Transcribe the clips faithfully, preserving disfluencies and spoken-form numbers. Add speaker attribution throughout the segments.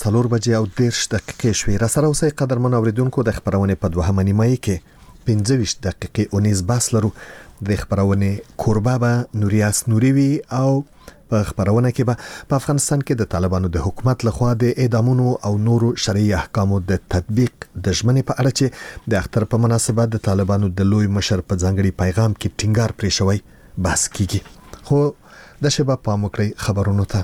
Speaker 1: څلور بجې او دېرش دقیقې شوې. را سره اوسئ قدرمن اوریدونکو، د خبرونې په دوهمه نیمایي کې پنځه ویشت دقیقې اونیز بحث لرو. د خبرونې کوربه به نوریاس نوري وي او په خبرونه کې به په افغانستان کې د طالبانو د حکومت لخوا د اعدامونو او نورو شرعي احکامو د تطبیق د ژمنې په اړه چې د اختر په مناسبت د طالبانو د لوی مشر په ځانګړي پیغام کې ټینګار پرې شوی بحث کیږي. خو د شبا پام وکړئ خبرونو ته.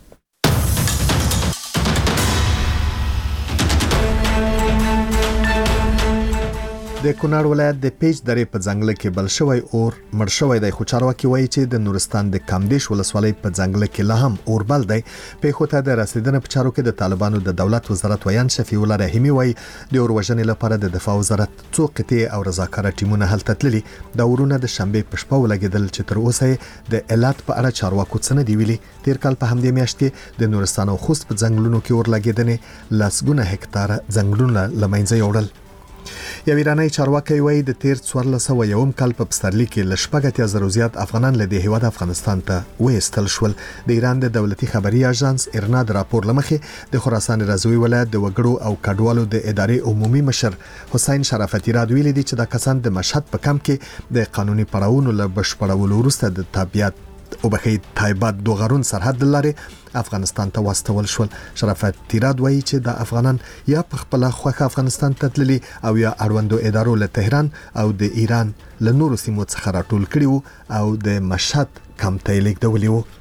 Speaker 1: د کونړ ولایت د پیج درې په ځنګل کې بل شوی اور مړ شوی دی، خو چارواکي وایي چې د نورستان د کامدیش ولسوالۍ په ځنګل کې لا هم اور بل دی. په خوته د رسیدنه په چارو کې د طالبانو د دولت وزارت ویان شفیع الله رحیمی وایي د اور وژنې لپاره د دفاع وزارت څو قطعي او رضاکاره ټیمونه هلته تللي. د اورونه د شنبه په شپه ولګیدل چې تر اوسه د علت په اړه چارواکو څه نه دی ویلي. تیر کال په همدې میاشت کې د نورستان او خوست په ځنګلونو کې اور لګیدنې لسګونه هکتار ځنګلونه لمنځه یوړل. یو ایرانی چارواکي وایي د تیر څوارلس سوه یوم کال په پسرلي کې لشپږ اتیا زره زیات افغانان له دې هیواد افغانستان ته وېستل شول. د ایران د دولتي خبري اژانس ایرنا د راپور لمخې د خراسان رضوي ولایت د وګړو او کډوالو د ادارې عمومي مشر حسین شرافتی را ویلي دي چې د کسان د مشهد په کم کې د قانوني پړاوونو له بشپړولو وروسته د تابعیت او بخې تایبات دوغرون سرحد لارې افغانستان ته واستول شول. شرافت تیراد وایي چې د افغانان یا په خپل خوخه افغانستان ته تللي او یا اړوندو ادارو له تهران او د ایران له نورو سیمو څخه راټول کړي وو او د مشهد کم ته لیږدولي وو.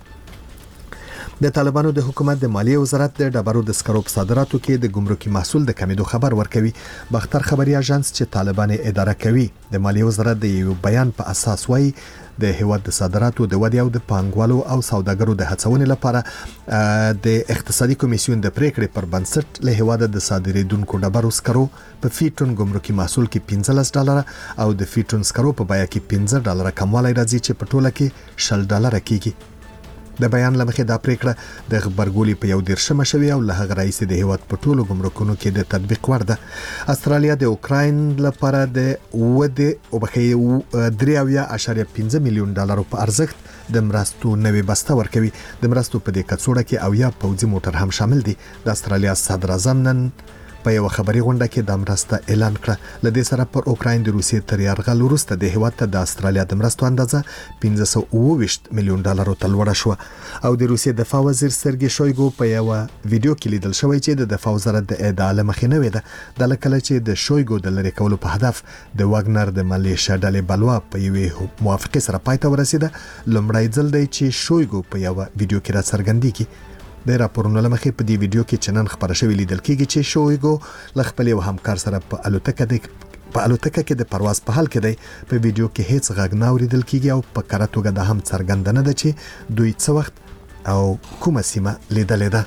Speaker 1: د طالبانو د حکومت د مالیې وزارت د ډبرو د سکرو په صادراتو کې د ګمرکي محصول د کمیدو خبر ورکوي. بختر خبري اژانس چې طالبان اداره کوي د مالیې وزارت د یو بیان په اساس وایي د هیواد د صادراتو د ودی او د پانګوالو او سوداګرو د هڅونې لپاره د اقتصادي کمیسیون د پریکړې پر بنسټ له هیواد د صادرېدونکو ډبرو سکرو په فی ټن ګمرکي محصول کې پنځلس ډالر او د فی ټن سکرو په بیه کې پنځه ډالر کموالی راځي چې په ټوله کې شل ډالر کېږي. د بیان لمخې دا پریکړه د خبرګولي په یو دیرشمه شوی او له هغه رئیس د هیواد په ټولو ګمرکونو کې د تطبیق وړ ده. استرالیا د اوکراین لپاره د وده او بخې درې اویا اشاریه پنځه میلیون ډالر په ارزښت د مرستو نوې بسته ورکوي. د مرستو په دې کڅوړه کې اویا پوځي موټر هم شامل دي. د استرالیا صدر اعظم نن په یو خبري غونډه کې د مرسته اعلان کړ. لدې سره پر اوکراین د روسیې تر یرغل وروسته د هیواد ته د استرالیا د مرستو اندازه پنځه سوه اوه ویشت میلیون ډالر ته لوړه شو. او د روسیې دفاع وزیر سرګي شویګو په یو ویډیو کې لیدل شوی چې د دفاع وزارت د ادعا مخې نه وي ده د لکه چې د شویګو د لری کولو په هدف د واګنر د ملیشیا ډلې بلوا په یو موافقه سره پای ته ورسیده. لومړی ځل دی چې شویګو په یو ویډیو کې را څرګندېږي. د راپورونو لمخې په دې ویډیو کې چنن خبره شوې لیدل کېږي چې شویګو له خپل یو همکار سره په الوتکه د په الوتکه کې د پرواز په حال کې دی. په ویډیو کې هیڅ غږ نه اوریدل کېږي او په کره توګه د هم څرګنده نه ده چې دوی څه وخت او کومه سیمه لیدلې ده.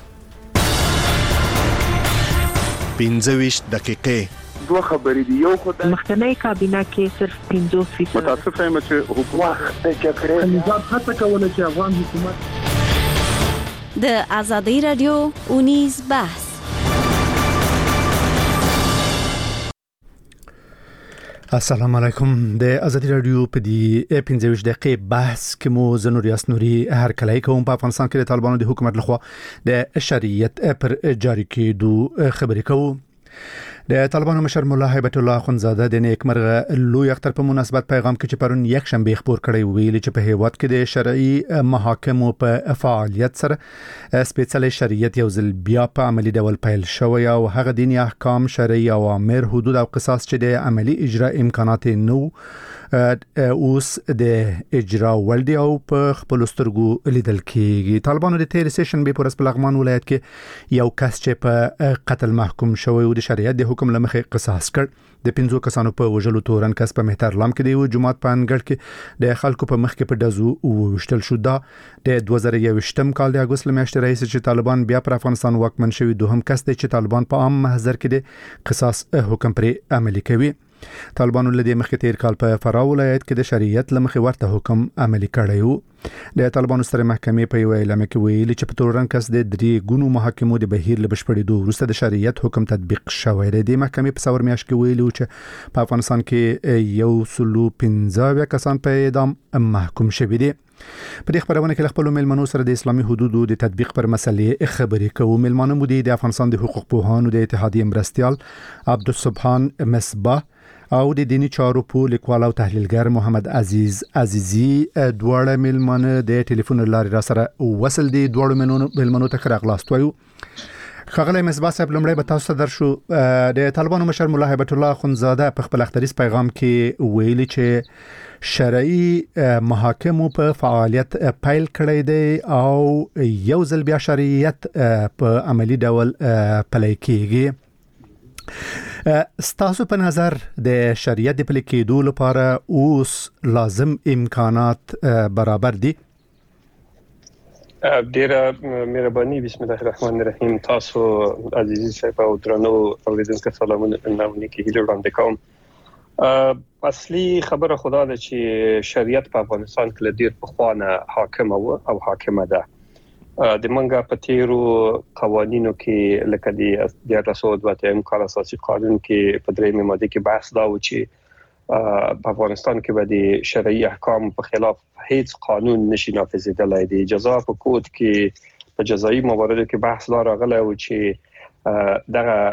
Speaker 1: پنځه ویشت دقیقې
Speaker 2: دوه خبرې دي. یو خدای
Speaker 3: مخکنی کابینه کې صرف پنځوس فیصد
Speaker 2: متاسفه یم چې حکومت د جګړې نظام هڅه کوله چې افغان حکومت
Speaker 4: د آزادۍ رادیو اونیز بحث.
Speaker 5: السلام علیکم. د آزادۍ رادیو په دې پنځه ویشت دقیقې بحث کې مو زنور یاسنوري هر کله کوم په افغانستان کې د طالبانو د حکومت لخوا د شریعت پر جاری کېدو خبرې کوو. د طالبانو مشر مولا هیبت الله اخوندزاده د نیکمرغه لوی اختر په مناسبت پیغام کې چې پرون یک شنبه خبر کړی ویل چې په هیواد کې د شرعي محاکمو په فعالیت سره سپیڅلي شریعت یو ځل بیا په عملی ډول پیل شوی او هغه دینی احکام شرعي اوامر حدود او قصاص چې د عملی اجرا امکانات نو اوس د اجرا ولدي او په خپل سترګو لیدل کېږي. طالبانو د تیر سیشن به پر لغمان ولایت کې یو کس چې په قتل محکوم شوی او د شریعت د حکم لمخې قصاص کړ. د پنځو کسانو په وژلو تورن کس په مهترلام کې دی جمعات په انګړ کې د خلکو په مخ کې په دزو وشتل شو. دا د دوه زره یوویشتم کال د اگست میاشتې رئیس چې طالبان بیا پر افغانستان واکمن شوی دوهم کس دی چې طالبان په عام محضر کې د قصاص حکم پر عملي کوي. طالبانو له دې مخکې تیر کال په فراه ولایت کې د شریعت لمخې ورته حکم عملي کړی و. د طالبانو ستر محکمې په یو اعلامیه کې ویلي چې په تورن کس د درې ګونو محاکمو د بهیر له بشپړېدو وروسته د شریعت حکم تطبیق شوی دی. د محکمې په څلور میاشت کې ویلي چې په افغانستان کې یو سلو پنځه اویا کسان په اعدام محکوم شوي دي. په دې خبرونه کې خپل ملمنو سره د اسلامي حدودو د تطبیق پر مسلې خبرې کوو. ملمنو مو د افغانستان د حقوق پوهانو د اتحادیې مرستيال عبدالسبحان مصباح او د دینی چارو په لیکوال او تحلیلګر محمد عزیز عزیزی دواړه ملمنو د ټلیفون لارې را سره وصل دي. دواړو ملمنو ته راغلاست وایو. خغلی مصباح صاحب لمړی به تاسو ته درشو. د طالبانو مشر مولا هیبت الله اخوندزاده په خپل اختریز پیغام کې ویلي چې شرعي محاکمو په فعالیت پیل کړی دی او یو ځل بیا شریعت په عملی ډول پلی کیږي. ستاسو په نظر د شریعت د پلی کېدو لپاره اوس لازم امکانات برابر دي؟
Speaker 6: ډیره مهرباني. بسم الله الرحمن الرحیم. تاسو عزیزي صاحب او درنو اوریدونکو سلامونه نامنې کې هیله وړاندې کوم. اصلي خبره خدا ده چې شریعت په افغانستان کې ډیر پخوانه حاکم او او حاکمه ده. د منګه په تیرو قوانینو کې لکه د د رسول وته کال اساسي قانون کې په درېمه ماده کې بحث دا و چې په افغانستان کې به د شرعي احکام په خلاف هیڅ قانون نشي نافذیدلای. د جزا په کود کې په جزایي مواردو کې بحث لا راغلی و چې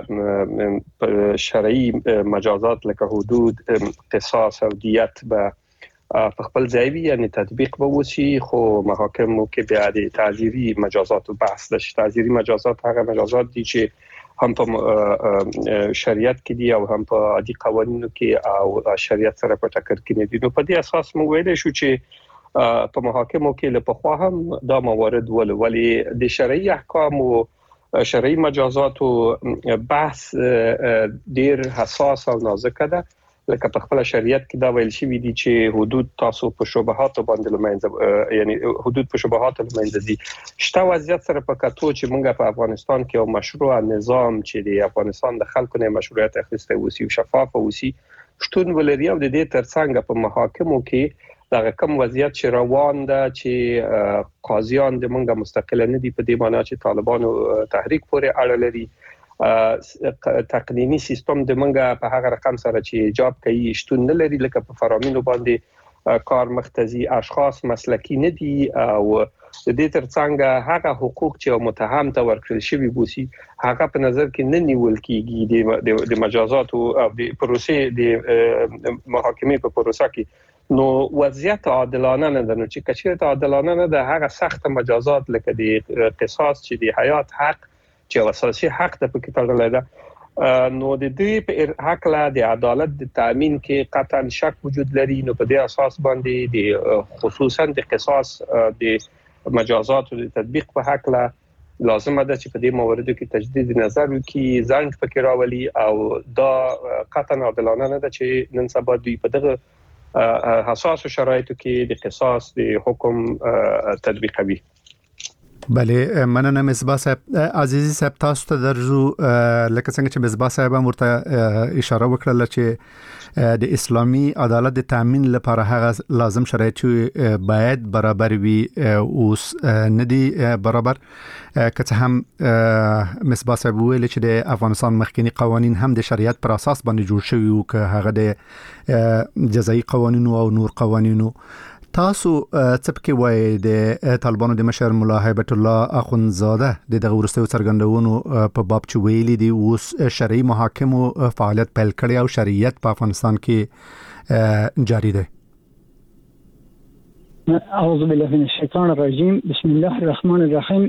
Speaker 6: دغه شرعي مجازات لکه حدود، قصاص او دیت به په خپل ځای وي، یعنی تطبیق به وشي، خو محاکمو کې بیا د تعزیري مجازاتو بحث ده. تعزیري مجازات هغه مجازات دي چې هم په شریعت کې دي او هم په عادي قوانینو کې او شریعت سره په ټکر کې نه دي. نو په دې اساس موږ ویل شو چې په محاکمو کې له پخوا هم دا موارد ول ولی د شرعي احکام او شرعي مجازاتو بحث ډیر حساس او نازک ده. لکه په خپل شریعت کې دا ویل شوی دي چې حدود تاسو په شبهات باندې لمنځه، یعنی حدود په شبهات لمنځه دي. شته وضعیت سره په کتو چې موږ په افغانستان کې یو مشروع نظام چې د افغانستان د خلکو نه مشروعیت اخیسته وسی او شفاف وسی شتون ولري او د دې ترڅنګ په محاکمو کې دا کوم وضعیت چې روان ده چې قاضیان د موږ مستقل نه دي په دې معنی چې طالبانو تحریک پورې اړه لري. تقنینی سیستم د منګه په هغه رقم سره چې ایجاب کوي شتون نه لري، لکه په فرامینو باندې کار مختزي اشخاص مسلکی نه دي او د دې ترڅنګ هغه حقوق چې متهم ته ورکړل شوی بوسي هغه په نظر کې نه نیول کیږي د مجازات او د پروسې د محاکمې په پروسه کې. نو وضعیت عادلانه نه ده. نو چې کچېرته عادلانه نه ده، هغه سخت مجازات لکه د قصاص چې د حیات حق چې اساسي حق د پکې تړل ده، نو د دې په حق لا د عدالت د تامین کې قطعا شک وجود لري. نو په دې اساس باندې د خصوصا د قصاص د مجازات او د تطبیق په حق لا لازم ده چې په دې موردو کې تجدید نظر وکړي، ځان پکې راولي او دا قطعا عادلانه نه ده چې نن سبا دوی په دغه حساس شرایطو کې د قصاص د حکم تطبیقوي.
Speaker 5: بله، مننه مصباح صاحب. عزیزي صاحب تاسو ته درځو. لکه څنګه چې مصباح صاحب هم ورته اشاره وکړه چې د اسلامي عدالت د تامین لپاره هغه لازم شرایط باید برابر وي، اوس نه دي برابر. که څه هم مصباح صاحب ویل چې د افغانستان مخکنی قوانین هم د شریعت پر اساس باندې جوړ شوي او که هغه د جزایي قوانینو او نور قوانینو. تاسو څه پکې وایي د طالبانو د مشر مولا هیبت الله اخوندزاده د دغه ورستیو څرګندونو په باب چې ویلي دي اوس شرعي محاکمو فعالیت پیل کړی او شریعت په افغانستان کې جاری دی؟
Speaker 7: اعوذ بالله من الشیطان الرجیم. بسم الله الرحمن الرحیم.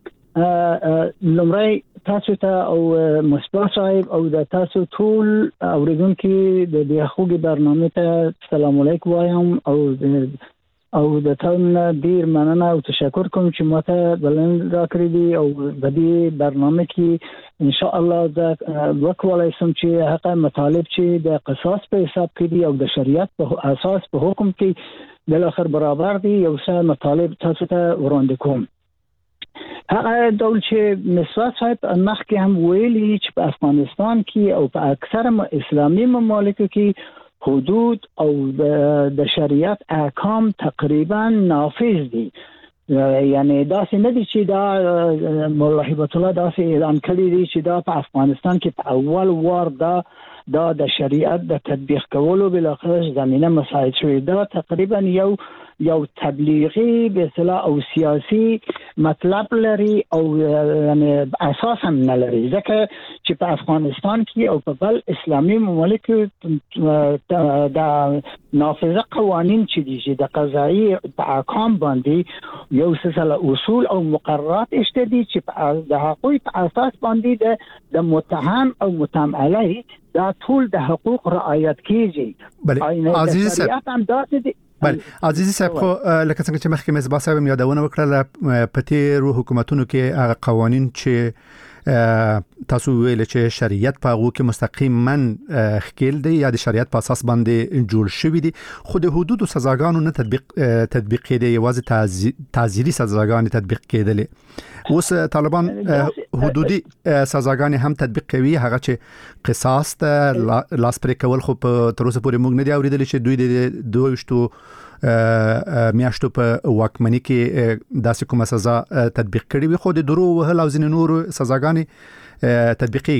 Speaker 7: لمړی تاسو ته او مصباح صاحب او د تاسو ټول اوریدونکو د دې خوږی برنامه ته سلام علیکم وایم او او د تاسو ډیر مننه او تشکر کوم چې ماته بلند راکړی دي او د دې برنامه کې ان شاء الله د وکولای سم چې هغه مطالب چې د قصاص په حساب کې دي او د شریعت په اساس په حکم کې بل اخر برابر دي یو څه مطالب تاسو ته وړاندې کوم. هغه ډول چې مصباح صاحب مخکې هم ویلي چې په افغانستان کې او په اکثر اسلامي ممالکو کې حدود او د شریعت احکام تقریبا نافذ دي. یعنی داسې نه دي چې دا مولا هیبت الله داسې اعلان کړی دي چې دا په افغانستان کې په اول وار دا دا د شریعت د تطبیق کولو بل اخر زمينه مساعد شوی. دا تقریبا یو یو تبلیغي به اصطلاح او سیاسي مطلب لري او یعنی اساس هم نه لري، ځکه چې په افغانستان کې او په بل اسلامي مملکو د نافذه قوانین چې دي چې د قضایي په احکام باندې یو سلسله اصول او مقررات شته دي چې د حقوق په اساس باندې د متهم او متهم علیه دا ټول د حقوق رعایت کیږي.
Speaker 5: بله عزیزي صاحب
Speaker 7: هم داسې دي.
Speaker 5: بله عزیزي صاحب خو لکه څنګه چې مخکې مزبا صاحب یادونه وکړه په تیرو حکومتونو کې هغه قوانین چې تاسو ویل چې شریعت په هغه کې مستقیما خکېل دی یا د شریعت په اساس باندې جوړ شوی دی، خو د حدود او سزاګانو نه تطبیق تطبیق کېدی، یوازې تعزیري سزاګانې تطبیق کېدلې. اوس طالبان حدودي سزاګانې هم تطبیق کوي، هغه چې قصاص ته لاس پرې کول، خو په تر اوسه پورې موږ نه دی اورېدل چې دوی د دویشتو میاشتو په واکمنۍ کې داسې کومه سزا تطبیق کړې وي، خو د درو وهل او ځینې نور سزاګانې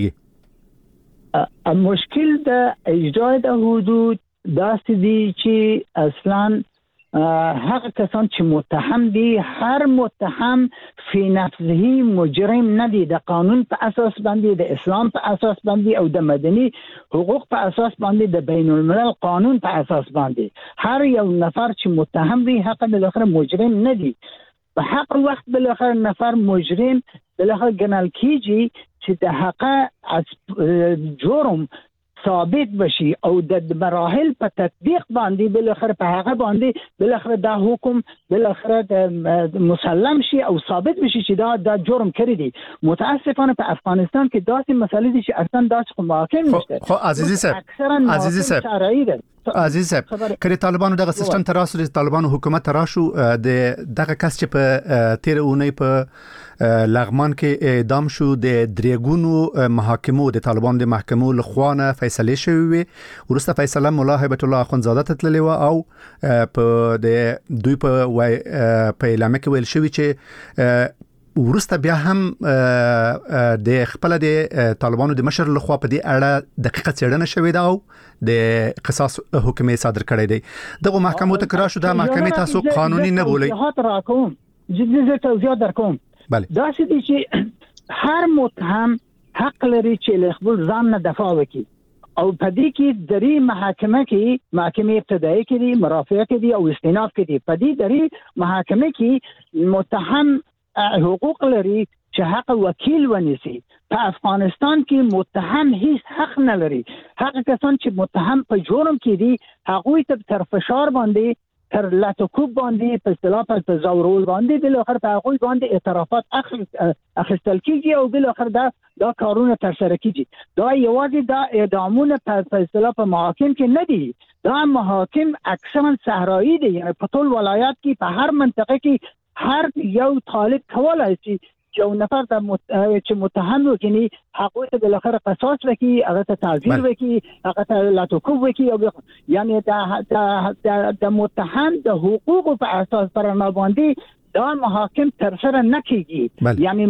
Speaker 5: تطبیقېږي.
Speaker 7: مشکل د اجرا د حدود داسې دي چې اصلاً هغه کسان چې متهم دي، هر متهم فی نفسه مجرم نه دي، د قانون په اساس باندې، د اسلام په اساس باندې او د مدني حقوق په اساس باندې، د بین الملل قانون په اساس باندې هر یو نفر چې متهم دي حق د اخر مجرم نه دي. په حق وخت بل اخر نفر مجرم بل اخر ګڼل کیږي چې د حق جرم ثابت بشي او د مراحل په تطبیق باندې بل اخر په هغه باندې بل اخر دا حکم بل اخر مسلم شي او ثابت بشي چې دا د جرم کړی دي. متاسفانه په افغانستان کې داسې مسالې دي چې اصلا داسې محاکم نشته.
Speaker 5: خو عزیزي صاحب عزیزي صاحب عزیز صاحب کړي طالبانو دغه سیستم تراسو د طالبانو حکومت تراشو د دغه کس چې په تیر اونۍ په لغمان کې اعدام شو د دریګونو محاکمو د طالبانو د محکمو لخوانه فیصله شوې وي، ورسته فیصله مولا هیبت الله اخونزاده ته تللی و او په د دوی په په اعلان کې ویل شوی چې ورسته بیا هم د خپل د طالبانو د مشر لخوا په دې اړه دقیقه څېړنه شوې ده او د قصاص حکم صادر کړی دی. دغه محکمو ته کراشو د محکمې تاسو قانوني نه بولئ.
Speaker 7: توضیحات راکوم جدي زه توضیحات درکوم.
Speaker 5: بله
Speaker 7: دا چې دي چې هر متهم حق لري چې له خپل ځان نه دفاع وکړي او په دې کې درې محاکمه کې محکمې ابتدایي کې دي، مرافعه کې دي او استئناف کې دي. په دې درې محاکمه کې متهم حقوق لري چې حق وکیل ونیسي. په افغانستان کې متهم هیڅ حق نه لري. هغه کسان چې متهم په جرم کې دي هغوی ته تر فشار باندې، تر لاتوکوب باندې، په اصطلاح په زورول باندې بل اخر په هغوی باندې اعترافات اخیستل کیږي او بل اخر دا دا کارونه تر سره کیږي. دا یوازې دا اعدامونه په اصطلاح په محاکم کې نه دي، دا محاکم اکثرا صحرایی دي، یعنی په ټول ولایات کې په هر منطقه کې هر یو طالب کولای شي یو نفر ته مت... چې متهم وکړي هغه ته بل اخر قصاص وکړي، هغه ته تعزیر وکړي، هغه ته لاتوکوب وکړي او یعنی د د متهم د حقوق په اساس پر نه باندې دا محاکم تر سره نه کیږي. یعنی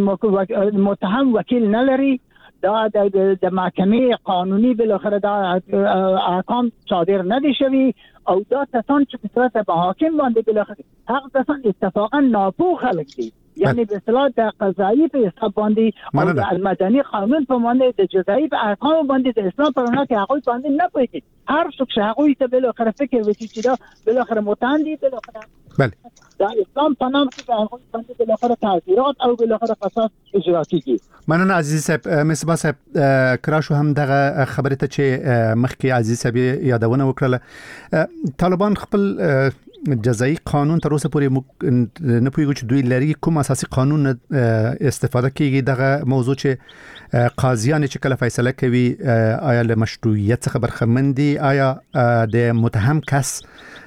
Speaker 7: متهم وکیل نه لري، دا د د محکمې قانوني بل اخر دا احکام صادر نه دي شوی او دا کسان چې په صورت محاکم باندې بل اخر هغه کسان اتفاقا ناپوه خلک دي، یعنی به اصطلاح د قضایي په حساب باندې او د المدني قانون په باندې د جزایي په احکام باندې د اسلام په رڼا کې هغه باندې نه پوهیږي. هر څوک چې هغه ته بل اخر فکر وکړي چې دا بل اخر متهم دي، بل اخر
Speaker 5: بله
Speaker 7: دا اسلام په نام کې هغه باندې بل اخر تعزیرات او بل اخر قصاص اجرا کیږي.
Speaker 5: مننه عزیز صاحب. مصباح صاحب کراشو هم دغه خبره ته چې مخکې عزیز صاحب یادونه وکړه، طالبان خپل جزایی قانون تر اوسه پورې نه پوهیږي چې دوی لري کوم اساسي قانون استفاده کوي. دغه موضوع چې قاضیان چې کله فیصله کوي آیا له مشروعیت څخه برخمن دي، آیا د متهم کس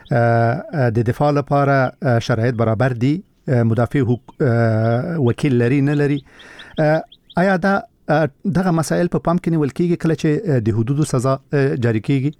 Speaker 5: د دفاع لپاره شرایط برابر دي، مدافع وکیل لري نه لري، آیا دا دغه مسائل په پام کې نیول کیږي کله چې د حدودو سزا جاری کیږي؟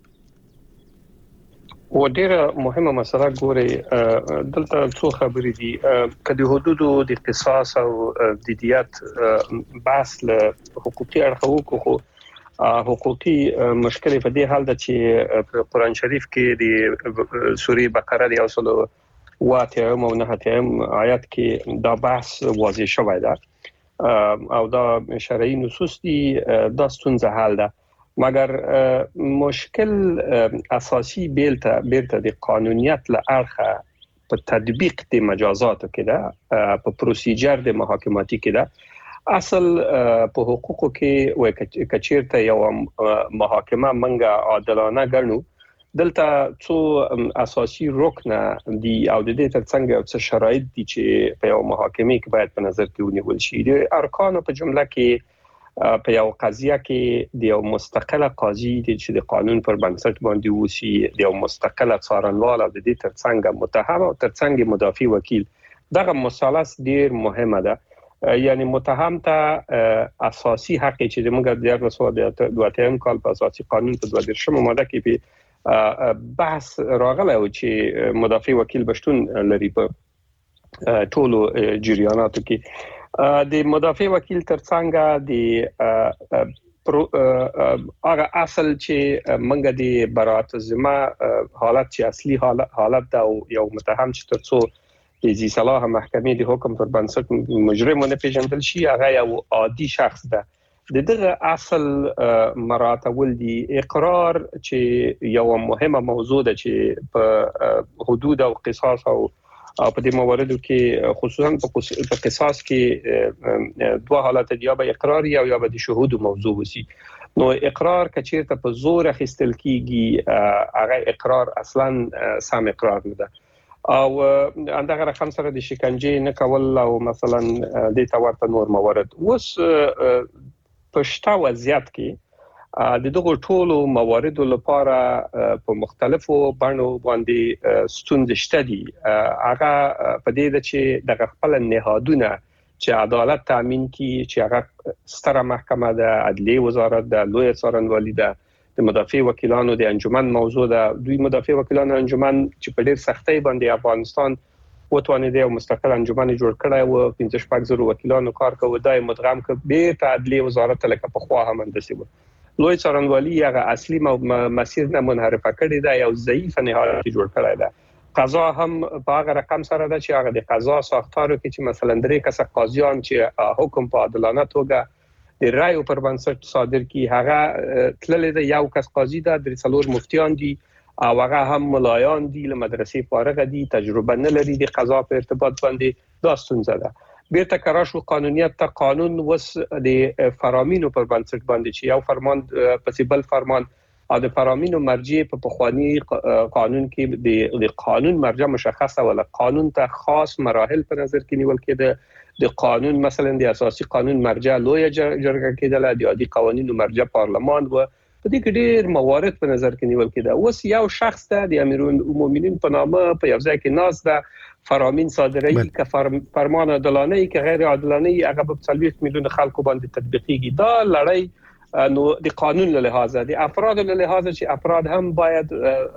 Speaker 6: و ډیره مهمه مسله ګوري دلته څو خبرې دي. کله حدودو د قصاص او د دیت بحث له حقوقي اړخو خو حقوقي مشکل په دې حال ده چې قرآن شریف کې د سورې بقره د اصل واتیم او نه اتیم آیات کې دا بحث واضح شوی ده او دا شرعي نصوص دي دا ستونزه حل ده مګر مشکل اساسي بیلته بیلته د قانونیت له اړخه په تطبیق د مجازاتو کې ده په پروسیجر د محاکماتي کې ده اصل په حقوقو کې وای کچیرته یو محاکمه منګه عادلانه ګڼو دلته څو اساسي رکن دي او د دې ترڅنګ یو څه شرایط دي چې په یو محاکمه کې باید په نظر کې ونیول شي د ارکانو په جمله کې په یو قضیه کې د یو مستقله قاضي چې د قانون پر بنسټ باندې وسی د یو مستقله څارنوال او د دې ترڅنګ متهم او ترڅنګ مدافع وکیل دغه مثلث ډیر مهمه ده یعنی متهم ته اساسي حق چې موږ د رسول دوه اتم کال په اساسي قانون په دوه دیرشم ماده کې په بحث راغلی و چې مدافع وکیل بشتون لري په ټولو جریاناتو کې د مدافع وکیل ترڅنګ د هغه اصل چې منګه د برائت الذمه حالت چې اصلي حالت دا یو متهم چې ترڅو د ذی صلاح محکمې د حکم پر بنسټ مجرم نه پیژندل شي هغه یو عادي شخص ده د دغه اصل مراتب دي اقرار چې یو مهمه موضوع ده چې په حدود او قصاص او او په دې مواردو کې خصوصا په قصاص کې دوه حالات دي یا به اقرار یا یا به د شهود موضوع وسی نو اقرار کچیرته په زور اخیستل کیږي هغه اقرار اصلا سم اقرار نه ده او اندغه رقم سره د شکنجه نه کول او مثلا د تورته نور موارد اوس پښتا وضعیت کې د دغه ټولو مواردو لپاره په مختلفو بڼو باندې ستونزې شته دي هغه په دې ده چې د خپل نهادونه چې عدالت تامین کړي چې هغه ستره محکمه د عدلیه وزارت د لوی څارنوالي د مدافع وکیلانو د انجمن موضوع ده دوی مدافع وکیلانو انجمن چې په ډېر سختۍ باندې افغانستان وټوانې د مستقل انجمن جوړ کړی و پنځه شپږ زره وکیلانو کار کوي دای مدغم ک به ته عدلیه وزارت لکه په خوا هم اندسي و لوی څارنوالي هغه اصلي مسیر نه منحرفه کړی دا یو ضعیف نهاد جوړ کړی دا قضا هم په هغه رقم سره ده چې هغه د قضا ساختارو کې چې مثلا درې کسه قاضیان چې حکم په عادلانه توګه د رایو پر بنسټ صادر کی هغه تللې ده یو کس قاضي ده د څلور مفتیان دي او هغه هم ملایان دي له مدرسې فارغ دي تجربه نه لري د قضا په ارتباط باندې دا ستونزه ده بیرته کراشو قانونیت ته قانون وس د فرامینو پر بنسټ باندې چې یو فرمان پسې بل فرمان او د فرامینو مرجع په پخوانی قانون کې د قانون مرجع مشخصه ولا قانون ته خاص مراحل په نظر کې نیول کېده د قانون مثلا د اساسي قانون مرجع لوی جرګه کېدله د عادي قوانینو مرجع پارلمان و په دې کې ډېر موارد په نظر کې نیول کېده اوس یو شخص ته د امیرالمؤمنین په نامه په یو ځای کې ناز ده فرامین صادري که فرمان عادلانه که غیر عادلانه هغه په څلوېښت میلیون خلکو باندې تطبیقيږي دا لړۍ نو د قانون له لحاظه د افراد له لحاظه چې افراد هم باید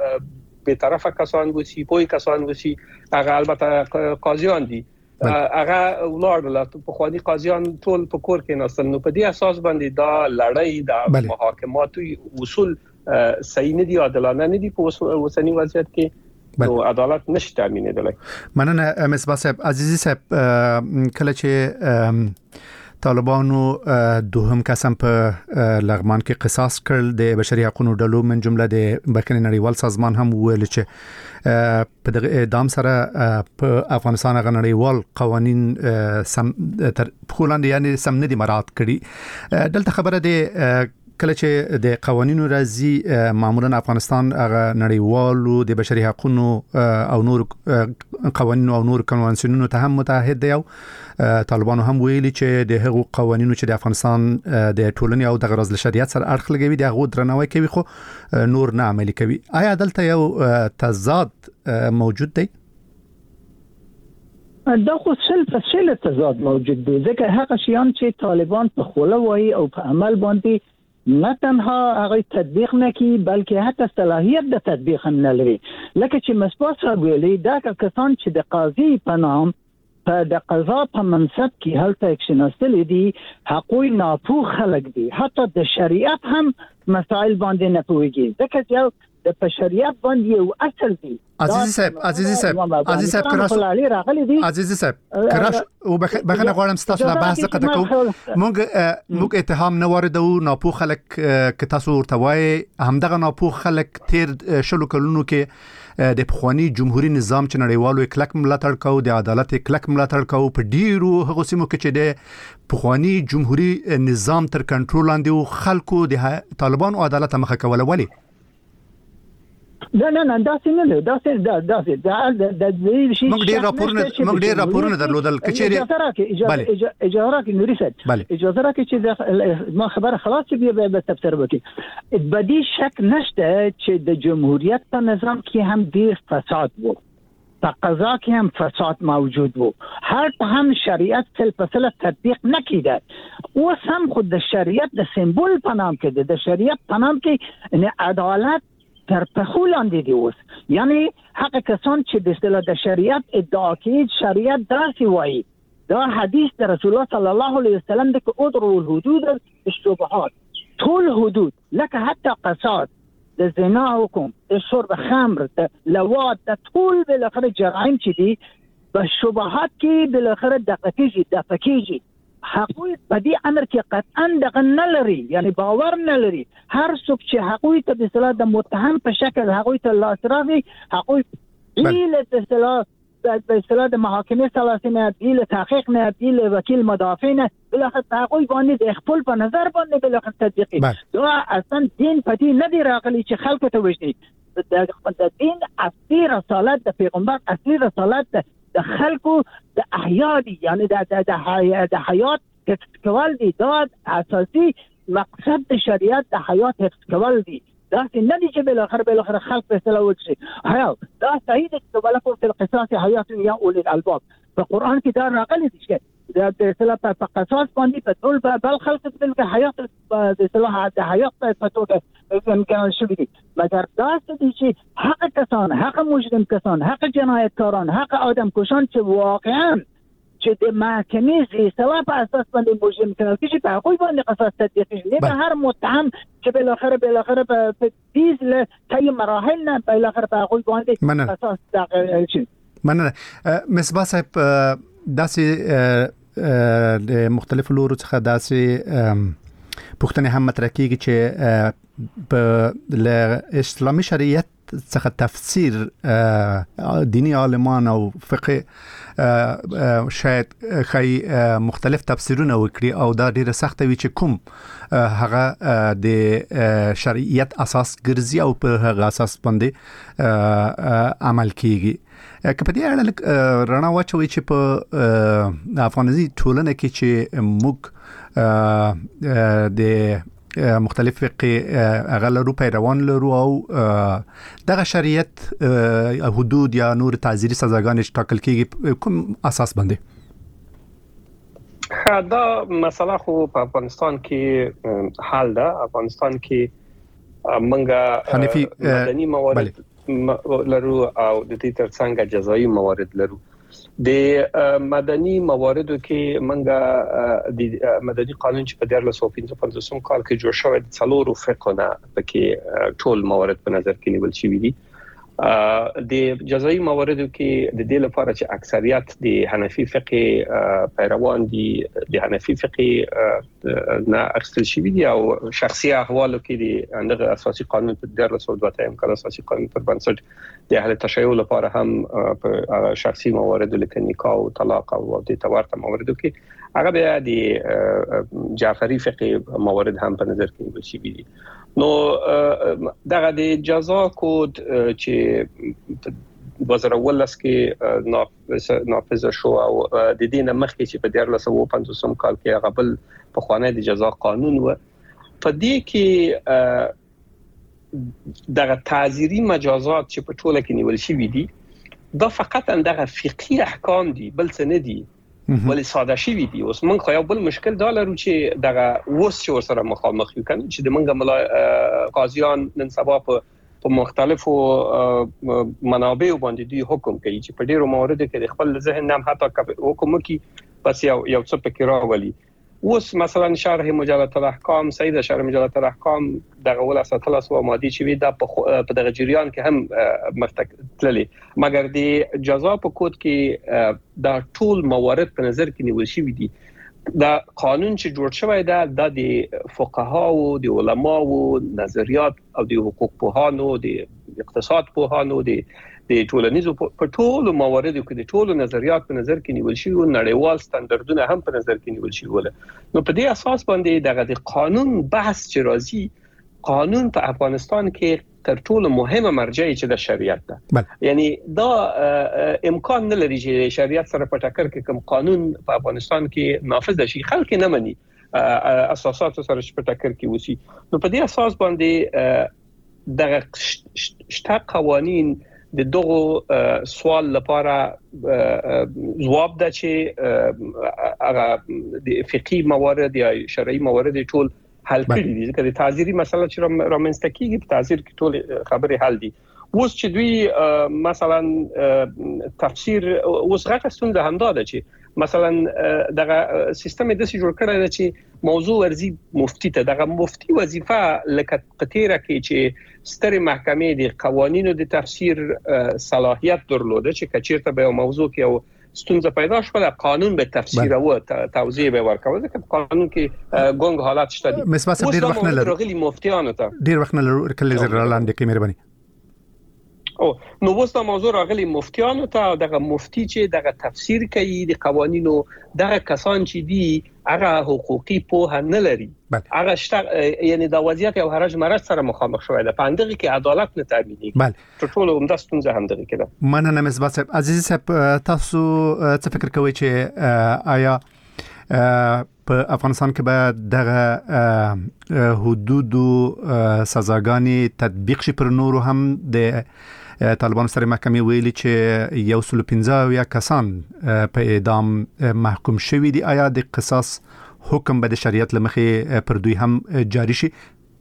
Speaker 6: به طرفه کسان وسی پوی کسان وسی هغه البته قاضیان دي هغه ولادت په خواني قاضیان ټول په کور کې نسل نو په دې اساس باندې دا لړۍ د محاکماتو اصول صحیح نه دي عادلانه نه دي په اوسنی وضعیت کې نو عدالت نشته تامینېدلی
Speaker 5: مننه مصباح صاحب عزیزي صاحب کله چې طالبانو دوهم قسم په لغمان کې قصاص کړل د بشري حقوقو ډلو من جمله د بخښنې نړیوال سازمان هم ویل چې په دغه اعدام سره په افغانستان غو نړیوال قوانين سم تر پولاند یعنی سم نه دي مراعات کړي دلته خبره ده کله چې د قوانینو راځي معمولا افغانستان هغه نړیوالو د بشري حقوقو او نور قوانینو او نور کنوانسیونونو ته هم متحد دی او طالبانو هم ویلي چې د هغو قوانینو چې د افغانستان د ټولنې او د غرض شریعت سره اړخ لګوي د هغو درناوی کوي خو نور نه عملي کوي آیا دلته یو تضاد موجود دی
Speaker 7: دا خو سل په سل تضاد موجود دی ځکه هغه شیان چې طالبان په خوله وایي او په عمل باندې نه تنها هغه تطبیق نه کی بلکې حتی صلاحیت د تطبیق هم نه لري لکه چې مصباح صاحب ویلي دا کسان چې د قاضي په نام په د قضا په منصب کې هلته اکشناستل دي حقوق ناپوه خلک دي حتی د شریعت هم مسائل باندې نه پوهیږي ځکه چې د بشریت باندې یو اصل دی.
Speaker 5: عزیزي صاحب عزیزي صاحب عزیزي صاحب کراش عزیزي صاحب کراش او بخنه غواړم تاسو لا بحث زکه کوم موږ موږ اتهام نه واردو ناپوه خلک ک تاسو ورته وای همدغه ناپوه خلک تیر شلو کلونو کې د پخوانی جمهوریت نظام چې نړیوالو کلک ملاتړ کوي د عدالت کلک ملاتړ کوي په ډیرو هغه سیمو کې چې د پخوانی جمهوریت نظام تر کنټرول لاندې خلکو د طالبانو عدالت مخه کوله ولی
Speaker 7: نه نه نه دا څنګه نه دا څه دا څه دا د دې شي
Speaker 5: موږ ډیر راپورونه موږ ډیر راپورونه درلودل کچېری
Speaker 7: اجازه راکې اجازه راکې نوري صاحب اجازه راکې چې ما خبر خلاص چې بیا به تفسیر وکړي. بدی شک نشته چې د جمهوریت په نظام کې هم ډیر فساد وو، په قضا کې هم فساد موجود وو، هر هم شریعت تل په تل تطبیق نکیده. اوس هم خود د شریعت د سمبول په نام کې د شریعت په نام کې عدالت تر پخول اندی دی اوس. یعنی حق کسان چې د اصطلاح د شریعت ادعا کوي شریعت داسې وایي، دا حدیث د رسول الله صلی الله علیه وسلم د ادرو الحدود الشبهات، ټول حدود لکه حتی قصاص، د زنا حکم، د شرب خمر، د لواط، د ټول بالاخره جرایم چې دي په شبهات کې بالاخره دقیق کیږي دقیق کیږي. حقوی په دې امر کې قطعا دغه نه لري، یعنی باور نه لري. هر څوک چې حقوی ته د اصطلاح د متهم په شکل حقوی ته لاس راوړي، حقوی بیل د اصطلاح د اصطلاح د محاکمه ثلاثه بیل تحقیق نه بیل وکیل مدافع نه بالاخره حقوی باندې د خپل په نظر باندې بالاخره تطبیقي. دا اصلا دین په دې نه دی راغلی چې خلکو ته وښني. د دین اصلي رسالت د پیغمبر اصلي رسالت د خلکو د احیا دي، یعنی د د د حیات حفظ کول دي. دا اساسي مقصد د شریعت د حیات حفظ کول دي. دا څنګه دي چې بالاخره بالاخره خلق په اصطلاح وکړي حیات دا صحیح دي چې ولکم فی القصاص حیات یا اولي الالباب. په قران کې دا راغلي دي چې د اصطلاح په قصاص باندې په ټول بل خلق د حیات د اصطلاح د حیات په توګه امکان شوی دي. مګر دا څه چې حق کسان، حق مجرم کسان، حق جنایتکاران، حق آدم کشان چې واقعا چې د محکمې اصطلاح په اساس باندې مجرم کړل چې په هغوی باندې قصاص تطبیق شي، نه به هر متهم چې بالاخره بالاخره په تیز له طی مراحل نه بالاخره په هغوی باندې قصاص تطبیق شي.
Speaker 5: مننه. مصباح صاحب داسې د مختلفو لورو څخه داسې پوښتنې هم مطرح کیږي چې په ل اسلامي شریعت څخه تفسیر دینی عالمان او فقه شاید خی مختلف تفسیرونه وکړي او دا ډیره سخت وي چې کوم هغه د شریعت اساس ګرځي او په هغه اساس باندې عمل کیږي. که په دې اړه رڼا واچوي چې په افغاني ټولنه کې چې موږ د مختلف فقه هغه لرو پیروان لرو او دغه شریعت حدود یا نور تعزیری سزاګانې ټاکل کېږي کوم اساس باندې؟
Speaker 6: دا مسله خو په افغانستان کې حل ده. افغانستان کې منګه مدني موارد لرو او د دې ترڅنګ جزایي موارد لرو. د مدني مواردو کې منګه د مدني قانون چې په دیارلس سوه پنځه پنځوسم کال کې جوړ شوی د څلورو فقهونو پکې ټول موارد په نظر کې نیول شوي دي. د جزایي مواردو کې د دې لپاره چې اکثریت د حنفي فقه پیروان دي، د حنفي فقه نه اخیستل شوي دي او شخصي احوالو کې د اندغه اساسي قانون په دیارلس سوه دوه اتیا کال اساسي قانون پر بنسټ د اهل تشیع لپاره هم په شخصي مواردو لکه نکاح او طلاق او د تورته مواردو کې هغه بیا د جعفری فقه موارد هم په نظر کې نیول شوي دي. نو دغه د جزا کود چې دو هزار و اوولس کې نافذ شو او د دې نه مخکې چې په دیارلس سوه پنځوسم کال کې هغه بل پخوانی د جزا قانون و، په دې کې دغه تعزیری مجازات چې په ټوله کې نیول شوي دي دا فقط اندغه فقهي احکام دي، بل څه نه دي، ولی ساده شوي دي. اوس موږ خو یو بل مشکل دا لرو چې دغه اوس چې ورسره مخامخ یو کنه چې د موږ ملا قاضیان نن سبا په مختلفو منابع باندې دوی حکم کوي چې په ډیرو مواردو کې د خپل ذهن نام حتی حکم کوي بس یو یو څه پکې راولي. اوس مثلا شرح مجلد الاحکام سید شرح مجلد الاحکام دغه ول اساتل اسو مادي چې وی د په دغه جریان کې هم مفتک تللی مګر د جزا په کود کې دا ټول موارد په نظر کې نیول شوی دي دا قانون چې جوړ شوی دا د فقها او د علما او نظریات او د حقوق پوهانو د اقتصاد پوهانو د د ټولنیزو په ټولو مواردو کې د ټولو نظریات په نظر کې نیول شي او نړیوال ستاندردونه هم په نظر کې نیول شي ول نو په دې اساس باندې دغه د قانون بحث چې راځي قانون په افغانستان کې تر ټولو مهمه مرجع چې د شریعت ده یعنی دا امکان نه لري چې شریعت سره په ټکر کې کوم قانون په افغانستان کې نافذ شي خلک نه مني اساسات سره په ټکر کې وسی نو په دې اساس باندې دغه شته قوانین د دغه سوال لپاره جواب ده چې هغه د فقهي موارد یا شرعي موارد ټول حل کړي دي ځکه د تعزیري مسله چې رامنځته کیږي په تعزیر کې ټول خبرې حل دي اوس چې دوی مثلا تفسیر اوس غټه ستونزه هم ده چې مثلا دغه سیستم د څه جوړ کړی دی چې موضوع ورزي مفتی ته دغه مفتی وظیفه لکه قطیره کې چې ستر محکمې د قوانینو د تفسیر صلاحیت درلوده چې کچیرته به موضوع کې او ستونزه پیدا شوه قانون به تفسیر او توضیح به ورکوي ځکه قانون کې ګونګ حالات شته دي
Speaker 5: مثلا ډیر وخت نه
Speaker 6: لري مفتیانو ته
Speaker 5: ډیر وخت نه لري کله زر لاندې کې مهرباني
Speaker 6: او نو وستا موضوع راغلی مفتیانو ته دغه مفتی چې دغه تفسیر کوي د قوانینو دغه کسان چې دي هغه حقوقي په نه لري هغه شته یعنی د وضعیت او حرج مرز سره مخامخ شوی ده پاندغه کې عدالت نه تامینېږي
Speaker 5: بله
Speaker 6: ټول هم د ستونزه هم دغه کده
Speaker 5: مننه مصباح صاحب عزیز صاحب تاسو څه فکر کوئ چې آیا په افغانستان کې به دغه حدود سزاګانې تطبیق شي پر نورو هم د طالبان سره محکمې ویلي چې یو سل پنځه یا کسان په اعدام محکوم شوي دي آیا د قصاص حکم به د شریعت لمخې پر دوی هم جاری شي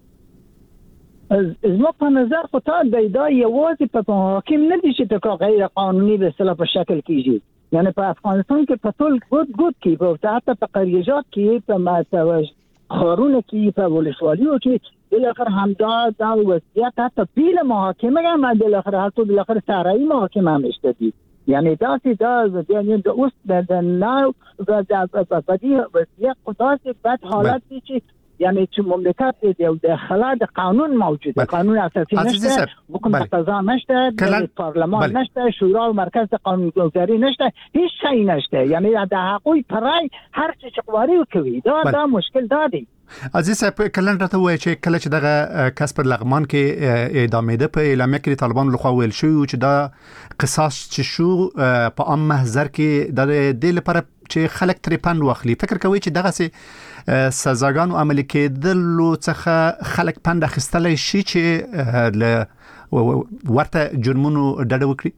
Speaker 7: زما په نظر خو تا د دا یوازې په حاکم نه دي چې د غیر قانوني به اصطلاح په شکل کیږي یعنی په افغانستان کې په ټول ګوت ګوت کې په حتی په قریجات کې په ماتوج خارونه کې په ولسوالیو کې بالاخره همدا دا وضعیت حتی پیل محاکمه هم بالاخره حتی بالاخره سرایی محاکمه هم اشتدی یعنی داسې دا یعنی د اوس د ناو د بدی وضعیت خداسې بد حالت دي چې یعنی چې مملکت دی او د خلا د قانون موجوده قانون اساسي نشته حکم قضا نشته پارلمان نشته شورا او مرکز د قانونگذاری نشته هیڅ شی نشته یعنی د حقوق پرای هر څه چقواري کوي دا دا مشکل دادی
Speaker 5: عزیز صاحب کله راته وایي چې کله چې دغه کس پر لغمان کې اعدام ده په اعلامیه کې طالبان لخوا ویل شو چې دا قصاص چې شو په عام محضر کې د دې لپاره چې خلک ترې پند واخلي فکر کوي چې دغه سي سزاګانو عملي کېدلو څخه خلک پند اخیستلی شي چې له ورته جرمونو ډډه وکړي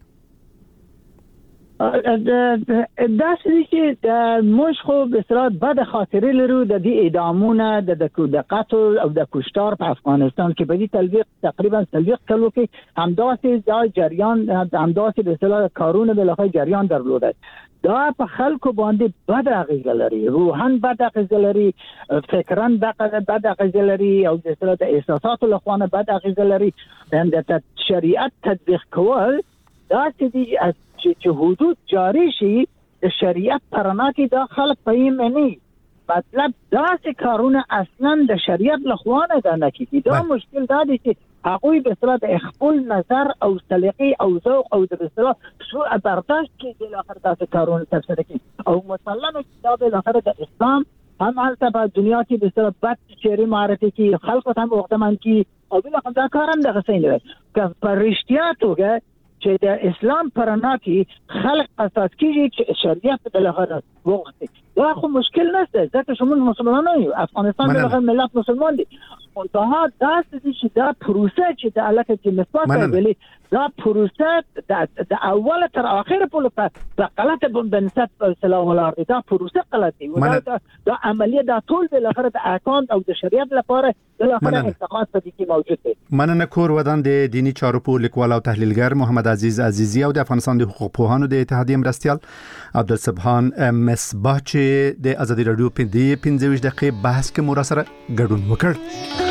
Speaker 7: دا چې د موږ خو به اصطلاح بد خاطرې لرو د دې اعدامونه د د قتل او د کشتار په افغانستان کې په دې تلویق تقریبا تلویق کلو کې همداسې دا جریان همداسې به اصطلاح کارونه بالاخره جریان درلوده دا په خلکو باندې بد اغیزه لري روحان بد اغیزه لري فکران بد اغیزه لري او د اصطلاح د احساساتو له خوا بد اغیزه لري د شریعت تطبیق کول دا چې چې حدود جاری شي د شریعت پرنا کې دا خلک په معنی مطلب دا چې کارونه اصلا د شریعت له خوا نه ده نه کیږي دا مشکل دا دی چې هغه به اصطلاح د خپل نظر او سلیقې او ذوق او د اصطلاح سوء برداشت کې د اخر تاسو کارونه تفسیر کوي او مثلا دا د اخر د اسلام هم حالت په دنیا کې د اصطلاح بد چیرې معرفي کې خلق هم وختمان کې او بل دا کارم د غسین دی که پرشتیا توګه چې د اسلام پرنا کې خلق اساس کیږي چې شریعت بالاخره وغوښتي دا خو مشکل نشته ځکه چې موږ مسلمانان یو افغانستان بالاخره ملت مسلمان دي منتها دا چې دا پروسه چې د علاقه کې مثبت ویلي دا پروسه د اوله تر اخره په غلطه بنسبت سلام الله دا پروسه غلطي ودا دا عملیه دا ټول د لپاره د اکاونټ او د شریعت لپاره د لپاره احتمالات په دې کې موجود دي.
Speaker 5: مننه کور ودان د دینی چارو په لیکوال او تحلیلګر محمد عزیز عزیزی او د افغانستان د حقوق پوهانو د اتحادیې مرستيال عبدالسبحان مصباح چې د ازادي رادیو په دې پنځه ویشت دقیقې بحث کې مو را سره ګډون وکړ.